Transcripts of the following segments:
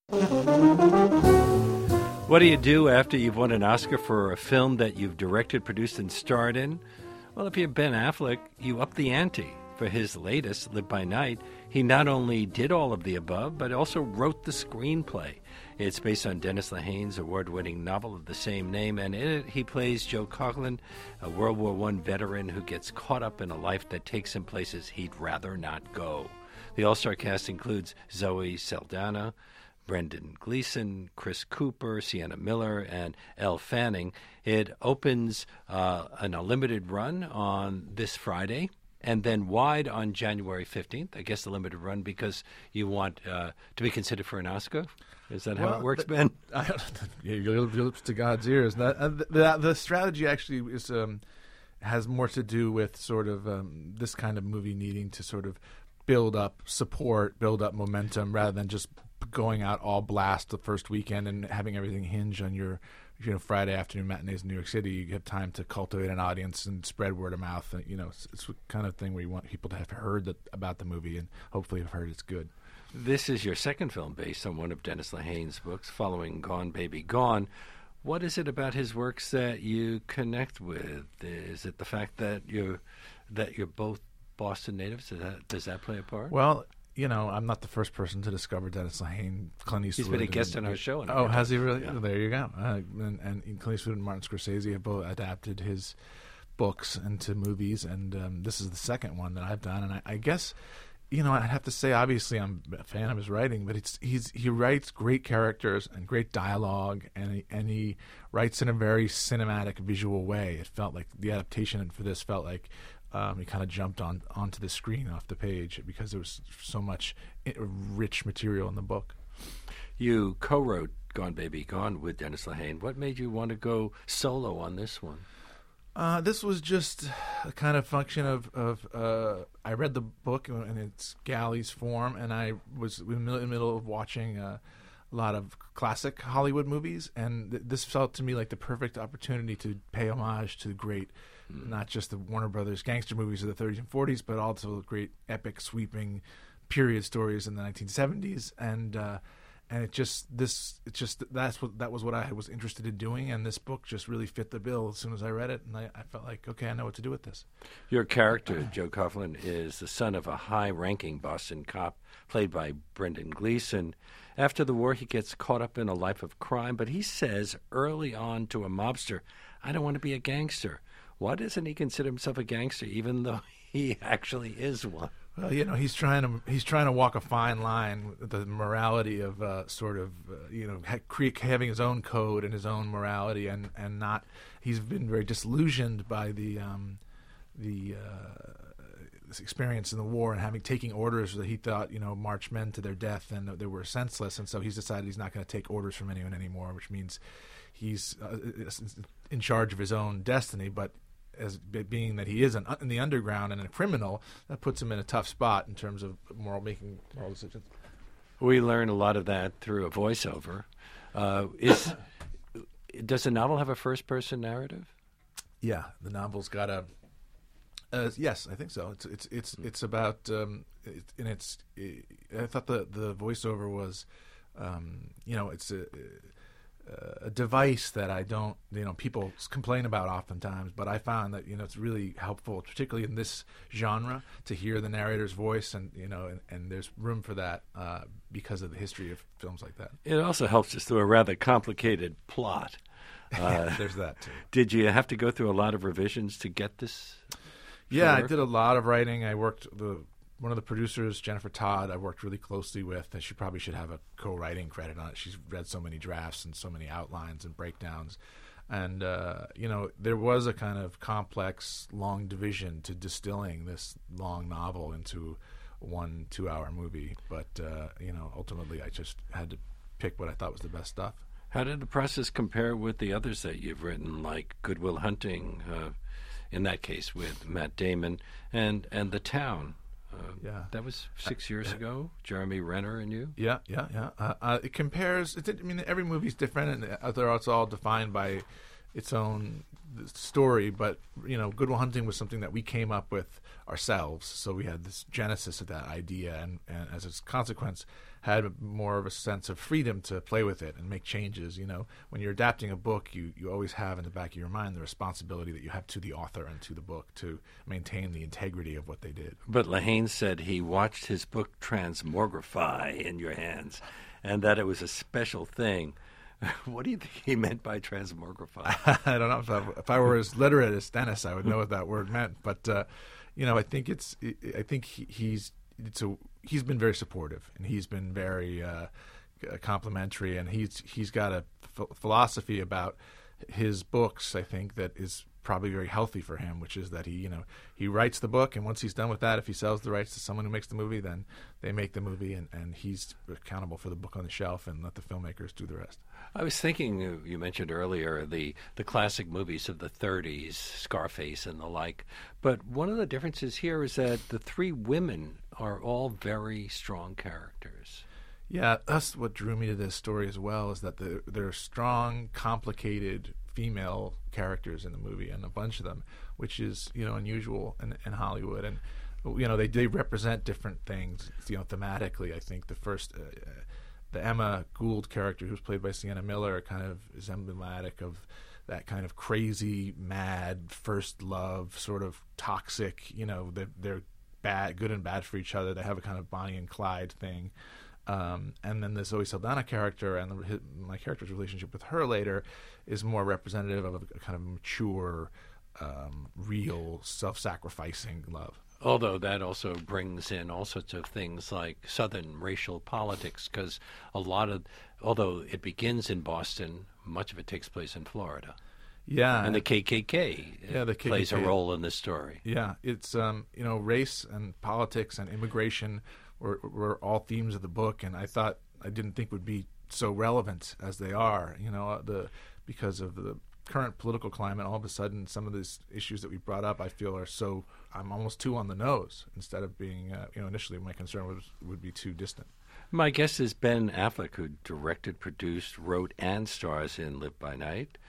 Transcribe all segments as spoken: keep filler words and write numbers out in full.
What do you do after you've won an Oscar for a film that you've directed, produced, and starred in? Well, if you're Ben Affleck, you up the ante. For his latest, Live by Night, he not only did all of the above, but also wrote the screenplay. It's based on Dennis Lehane's award-winning novel of the same name, and in it he plays Joe Coughlin, a World War One veteran who gets caught up in a life that takes him places he'd rather not go. The all-star cast includes Zoe Saldana, Brendan Gleeson, Chris Cooper, Sienna Miller, and Elle Fanning. It opens uh, an unlimited run on this Friday, and then wide on January fifteenth. I guess the limited run because you want uh, to be considered for an Oscar. Is that well, how it works, the, Ben? I, your lips to God's ears. That, uh, the, the strategy actually is um, has more to do with sort of um, this kind of movie needing to sort of build up support, build up momentum, rather than just going out all blast the first weekend and having everything hinge on your you know Friday afternoon matinees in New York City. You have time to cultivate an audience and spread word of mouth. And, you know, it's, it's the kind of thing where you want people to have heard that, about the movie and hopefully have heard it's good. This is your second film based on one of Dennis Lehane's books, following Gone Baby Gone. What is it about his works that you connect with? Is it the fact that you're that you're both Boston natives? Does that, does that play a part? Well, you know, I'm not the first person to discover Dennis Lehane. Clint Eastwood. He's been a guest on our show. Oh, has he really? Yeah. Oh, there you go. Uh, and, and Clint Eastwood and Martin Scorsese have both adapted his books into movies, and um, this is the second one that I've done. And I, I guess, you know, I'd have to say, obviously, I'm a fan of his writing, but it's he's he writes great characters and great dialogue, and he, and he writes in a very cinematic, visual way. It felt like the adaptation for this felt like. Um, he kind of jumped on onto the screen off the page because there was so much rich material in the book. You co-wrote Gone Baby Gone with Dennis Lehane. What made you want to go solo on this one? Uh, this was just a kind of function of, of uh, I read the book in its galleys form, and I was in the middle of watching uh, a lot of classic Hollywood movies, and th- this felt to me like the perfect opportunity to pay homage to great not just the Warner Brothers gangster movies of the thirties and forties, but also great epic, sweeping period stories in the nineteen seventies. And uh, and it just this it just that's what that was what I was interested in doing, and this book just really fit the bill as soon as I read it, and I, I felt like, okay, I know what to do with this. Your character, Joe Coughlin, is the son of a high-ranking Boston cop, played by Brendan Gleeson. After the war, he gets caught up in a life of crime, but he says early on to a mobster, "I don't want to be a gangster." Why doesn't he consider himself a gangster, even though he actually is one? Well, you know, he's trying to he's trying to walk a fine line with the morality of uh, sort of uh, you know ha- having his own code and his own morality, and, and not. He's been very disillusioned by the um, the uh, this experience in the war and having taking orders that he thought you know marched men to their death, and they were senseless, and so he's decided he's not going to take orders from anyone anymore, which means he's uh, in charge of his own destiny, but. As being that he is an, in the underground and a criminal, that puts him in a tough spot in terms of moral making moral decisions. We learn a lot of that through a voiceover. Uh, is does the novel have a first-person narrative? Yeah, the novel's got a. Uh, yes, I think so. It's it's it's it's about um, it, and it's. It, I thought the the voiceover was, um, you know, it's a. a device that I don't, you know, people complain about oftentimes, but I found that, you know, it's really helpful, particularly in this genre, to hear the narrator's voice, and, you know, and, and there's room for that uh, because of the history of films like that. It also helps us through a rather complicated plot. Uh, there's that, too. Did you have to go through a lot of revisions to get this? Yeah, I did a lot of writing. I worked the One of the producers, Jennifer Todd, I worked really closely with, and she probably should have a co-writing credit on it. She's read so many drafts and so many outlines and breakdowns. And, uh, you know, there was a kind of complex, long division to distilling this long novel into one two-hour movie. But, uh, you know, ultimately I just had to pick what I thought was the best stuff. How did the process compare with the others that you've written, like Good Will Hunting, uh, in that case with Matt Damon, and, and The Town? Uh, yeah, that was six years ago. Jeremy Renner and you. Yeah, yeah, yeah. Uh, uh, it compares. It, I mean, every movie's different, and they're also all defined by its own story. But you know, Good Will Hunting was something that we came up with ourselves. So we had this genesis of that idea, and, and as a consequence, had more of a sense of freedom to play with it and make changes. You know, when you're adapting a book, you, you always have in the back of your mind the responsibility that you have to the author and to the book to maintain the integrity of what they did. But Lehane said he watched his book transmogrify in your hands and that it was a special thing. What do you think he meant by transmogrify? I don't know. If I, if I were as literate as Dennis, I would know what that word meant. But, uh, you know, I think it's, I think he, he's, it's a, he's been very supportive, and he's been very uh, complimentary, and he's he's got a ph- philosophy about his books, I think, that is probably very healthy for him, which is that he, you know, he writes the book, and once he's done with that, if he sells the rights to someone who makes the movie, then they make the movie, and, and he's accountable for the book on the shelf, and let the filmmakers do the rest. I was thinking, you mentioned earlier the, the classic movies of the thirties, Scarface and the like, but one of the differences here is that the three women are all very strong characters. Yeah, that's what drew me to this story as well, is that the, they're strong, complicated female characters in the movie, and a bunch of them, which is, you know, unusual in, in Hollywood. And, you know, they, they represent different things, you know, thematically. I think the first... Uh, The Emma Gould character, who's played by Sienna Miller, kind of is emblematic of that kind of crazy, mad, first love, sort of toxic, you know, they're, they're bad, good and bad for each other. They have a kind of Bonnie and Clyde thing. Um, and then the Zoe Saldana character, and the, his, my character's relationship with her later is more representative of a, a kind of mature, um, real, self-sacrificing love. Although that also brings in all sorts of things like Southern racial politics, because a lot of, although it begins in Boston, much of it takes place in Florida. Yeah. And the K K K yeah, the K K K plays a role in this story. Yeah. It's, um, you know, race and politics and immigration were, were all themes of the book, and I thought, I didn't think would be so relevant as they are, you know, the because of the current political climate. All of a sudden, some of these issues that we brought up, I feel, are so, I'm almost too on the nose, instead of being, uh, you know, initially my concern was would be too distant. My guest is Ben Affleck, who directed, produced, wrote, and stars in Live by Night,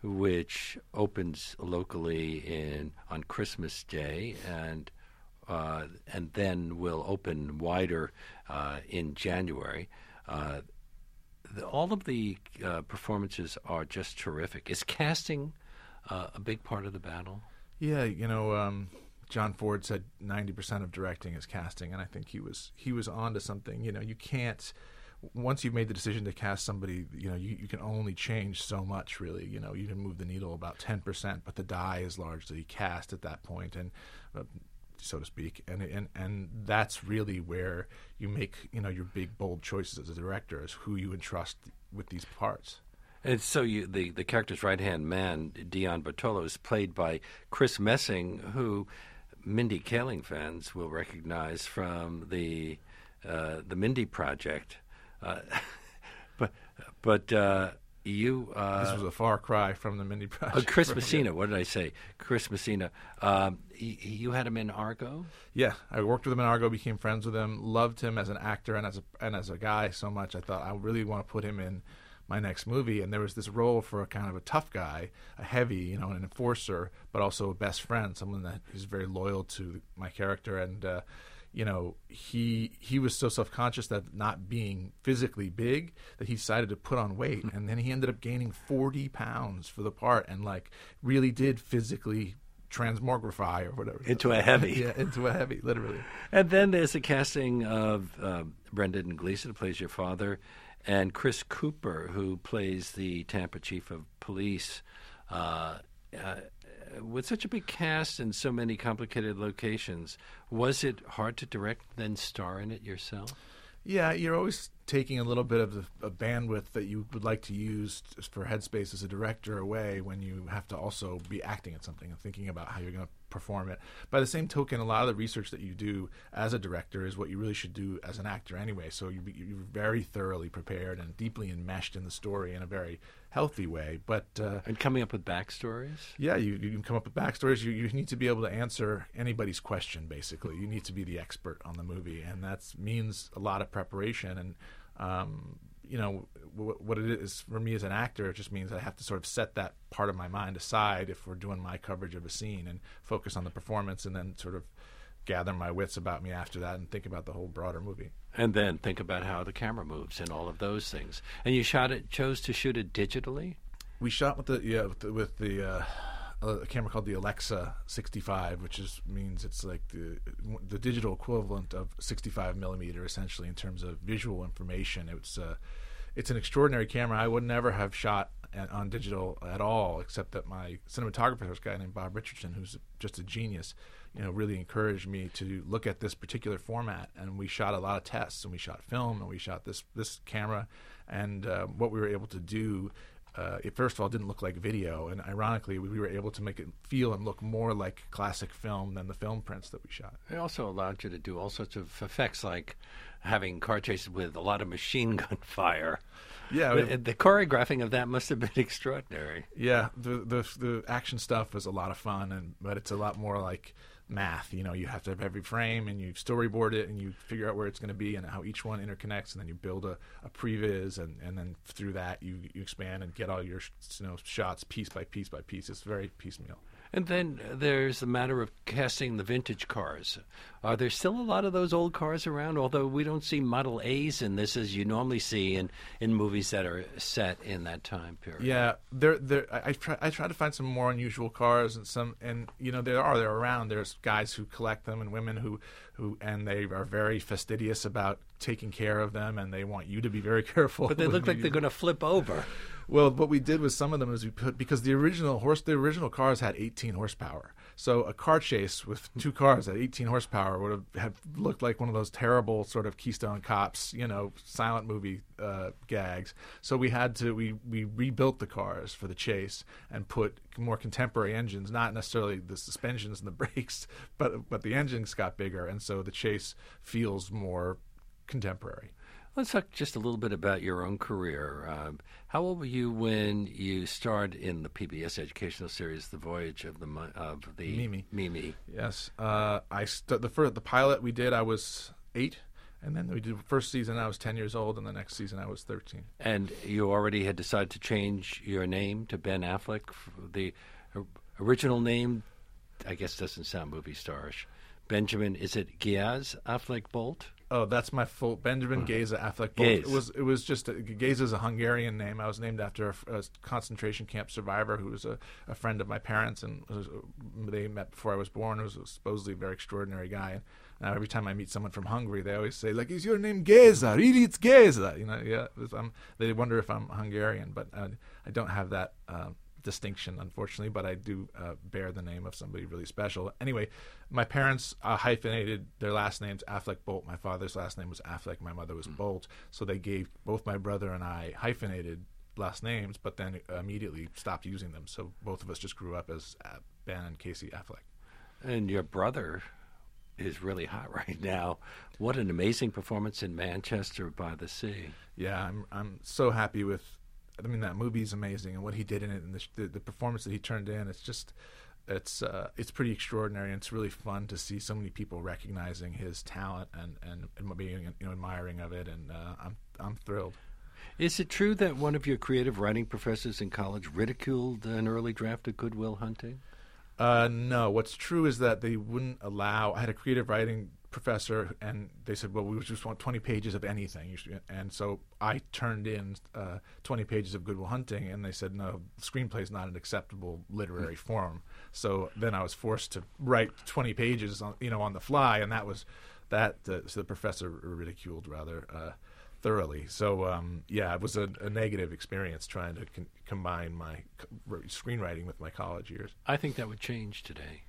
which opens locally in on Christmas Day, and uh, and then will open wider uh, in January. Uh, The, all of the uh, performances are just terrific. Is casting uh, a big part of the battle? Yeah, you know, um, John Ford said ninety percent of directing is casting, and I think he was he was onto something. You know, you can't, once you've made the decision to cast somebody, you know, you, you can only change so much, really. You know, you can move the needle about ten percent, but the die is largely cast at that point, and uh, so to speak, and and and that's really where you make, you know, your big bold choices as a director, is who you entrust with these parts. And so you, the the character's right hand man, Dion Bartolo, is played by Chris Messing, who Mindy Kaling fans will recognize from the uh, the Mindy Project, uh, but but. Uh, You, uh, this was a far cry from the Mindy Project. Uh, Chris Messina, what did I say? Chris Messina. Um, he, you had him in Argo? Yeah, I worked with him in Argo, became friends with him, loved him as an actor and as a and as a guy so much. I thought I really want to put him in my next movie. And there was this role for a kind of a tough guy, a heavy, you know, an enforcer, but also a best friend, someone that is very loyal to my character. And uh, you know, he he was so self-conscious that not being physically big that he decided to put on weight, and then he ended up gaining forty pounds for the part, and like really did physically transmogrify or whatever. Into a heavy. Yeah, into a heavy, literally. And then there's the casting of uh, Brendan Gleeson, who plays your father, and Chris Cooper, who plays the Tampa chief of police. Uh, uh, with such a big cast and so many complicated locations, was it hard to direct, then star in it yourself? Yeah, you're always taking a little bit of the a bandwidth that you would like to use for headspace as a director away when you have to also be acting at something and thinking about how you're going to perform it. By the same token, a lot of the research that you do as a director is what you really should do as an actor anyway. So you, you're very thoroughly prepared and deeply enmeshed in the story in a very healthy way. But uh, and coming up with backstories? Yeah, you, you can come up with backstories. You, you need to be able to answer anybody's question, basically. You need to be the expert on the movie, and that means a lot of preparation. And um, you know, w- what it is for me as an actor, it just means I have to sort of set that part of my mind aside if we're doing my coverage of a scene and focus on the performance, and then sort of gather my wits about me after that and think about the whole broader movie. And then think about how the camera moves and all of those things. And you shot it, chose to shoot it digitally? We shot with the yeah with the, with the uh, a camera called the Alexa sixty-five, which is means it's like the the digital equivalent of sixty-five millimeter, essentially in terms of visual information. It's uh, it's an extraordinary camera. I would never have shot on digital at all, except that my cinematographer, this guy named Bob Richardson, who's just a genius, you know, really encouraged me to look at this particular format. And we shot a lot of tests, and we shot film, and we shot this this camera, and uh, what we were able to do. Uh, it first of all didn't look like video, and ironically, we, we were able to make it feel and look more like classic film than the film prints that we shot. It also allowed you to do all sorts of effects, like having car chases with a lot of machine gun fire. Yeah, the, the choreographing of that must have been extraordinary. Yeah, the the the action stuff was a lot of fun, and but it's a lot more like math. You know, you have to have every frame, and you storyboard it, and you figure out where it's going to be and how each one interconnects, and then you build a, a previs, and, and then through that you, you expand and get all your you know shots piece by piece by piece. It's very piecemeal. And then there's the matter of casting the vintage cars. Are there still a lot of those old cars around, although we don't see Model A's in this as you normally see in, in movies that are set in that time period? Yeah, there, there. I, I try. I try to find some more unusual cars, and some, and you know, there are they're around. There's guys who collect them, and women who, who, and they are very fastidious about taking care of them, and they want you to be very careful. But they look like they're going to flip over. Well, what we did with some of them is we put, because the original horse, the original cars had eighteen horsepower. So a car chase with two cars at eighteen horsepower would have, have looked like one of those terrible sort of Keystone Cops, you know, silent movie uh, gags. So we had to, we, we rebuilt the cars for the chase and put more contemporary engines, not necessarily the suspensions and the brakes, but, but the engines got bigger. And so the chase feels more contemporary. Let's talk just a little bit about your own career. Um, how old were you when you starred in the P B S educational series, The Voyage of the of the Mimi? Mimi. Yes, uh, I st- the first the pilot we did I was eight, and then we did the first season I was ten years old, and the next season I was thirteen. And you already had decided to change your name to Ben Affleck. The original name, I guess, doesn't sound movie starish. Benjamin, is it Giaz Affleck Bolt? Oh, that's my full Benjamin Geza Affleck Bolt. Gaze. It was it was just a, Geza is a Hungarian name. I was named after a, a concentration camp survivor who was a, a friend of my parents, and was, they met before I was born. He was a supposedly a very extraordinary guy. And now every time I meet someone from Hungary, they always say, like, "Is your name Geza? Really, it's Geza." You know, yeah. I'm, they wonder if I'm Hungarian, but uh, I don't have that uh, distinction, unfortunately. But I do uh, bear the name of somebody really special. Anyway, my parents uh, hyphenated their last names Affleck Bolt. My father's last name was Affleck. My mother was mm. Bolt. So they gave both my brother and I hyphenated last names, but then immediately stopped using them. So both of us just grew up as uh, Ben and Casey Affleck. And your brother is really hot right now. What an amazing performance in Manchester by the Sea. Yeah, I'm I'm so happy with. I mean, that movie is amazing, and what he did in it, and the, the, the performance that he turned in, it's just, it's uh, it's pretty extraordinary, and it's really fun to see so many people recognizing his talent and, and, and being, you know, admiring of it, and uh, I'm I'm thrilled. Is it true that one of your creative writing professors in college ridiculed an early draft of Good Will Hunting? Uh, no. What's true is that they wouldn't allow. I had a creative writing professor, and they said, well, we just want twenty pages of anything. And so I turned in uh, twenty pages of Good Will Hunting, and they said, no, the screenplay is not an acceptable literary form. So then I was forced to write twenty pages on, you know, on the fly, and that was that. Uh, so the professor ridiculed rather uh, thoroughly. So, um, yeah, it was a, a negative experience trying to con- combine my co- screenwriting with my college years. I think that would change today.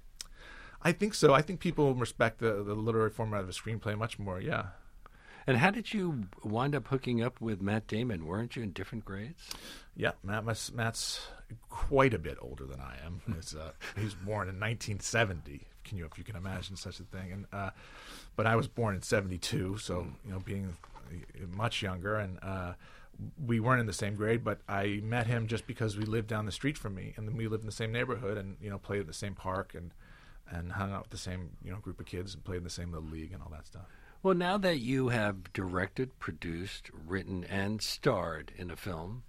I think so. I think people respect the, the literary format of a screenplay much more, yeah. And how did you wind up hooking up with Matt Damon? Weren't you in different grades? Yeah, Matt, Matt's quite a bit older than I am. It's, uh, he was born in nineteen seventy. Can you, if you can imagine such a thing? And uh, but I was born in seventy-two, so you know, being much younger, and uh, we weren't in the same grade. But I met him just because we lived down the street from me, and then we lived in the same neighborhood, and you know, played at the same park, and and hung out with the same you know group of kids, and played in the same little league, and all that stuff. Well, now that you have directed, produced, written, and starred in a film,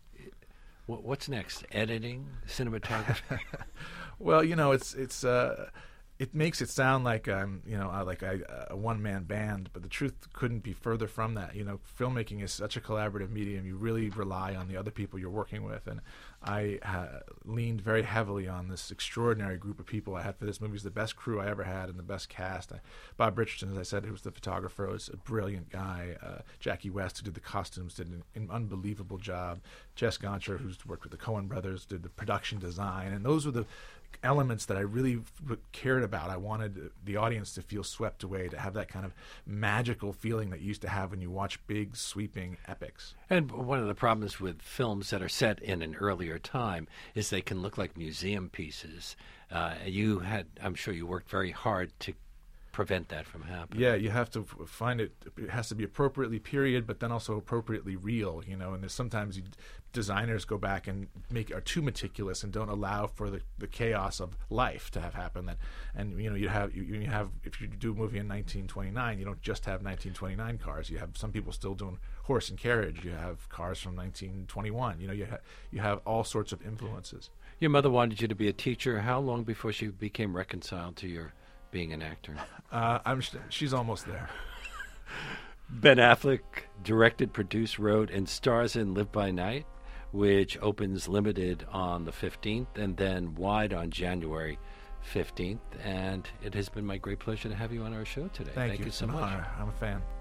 what's next? Editing, cinematography? Well, you know, it's it's uh, it makes it sound like I'm, you know, uh, like I, a one-man band, but the truth couldn't be further from that. You know, filmmaking is such a collaborative medium. You really rely on the other people you're working with, and I uh, leaned very heavily on this extraordinary group of people I had for this movie. It was the best crew I ever had and the best cast. I, Bob Richardson, as I said, who was the photographer, was a brilliant guy. Uh, Jackie West, who did the costumes, did an, an unbelievable job. Jess Goncher, who's worked with the Coen brothers, did the production design, and those were the elements that I really cared about. I wanted the audience to feel swept away, to have that kind of magical feeling that you used to have when you watch big, sweeping epics. And one of the problems with films that are set in an earlier time is they can look like museum pieces. Uh, you had, I'm sure you worked very hard to prevent that from happening. Yeah, you have to f- find it. It has to be appropriately period, but then also appropriately real. You know, and there's sometimes you, designers go back and make are too meticulous and don't allow for the, the chaos of life to have happened. That, and you know, you have you, you have if you do a movie in nineteen twenty-nine, you don't just have nineteen twenty-nine cars. You have some people still doing horse and carriage. You have cars from nineteen twenty-one. You know, you ha- you have all sorts of influences. Your mother wanted you to be a teacher. How long before she became reconciled to your being an actor? Uh, I'm. She's almost there. Ben Affleck directed, produced, wrote, and stars in Live by Night, which opens limited on the fifteenth and then wide on January fifteenth. And it has been my great pleasure to have you on our show today. Thank, Thank you. you so It's an much. honor. I'm a fan.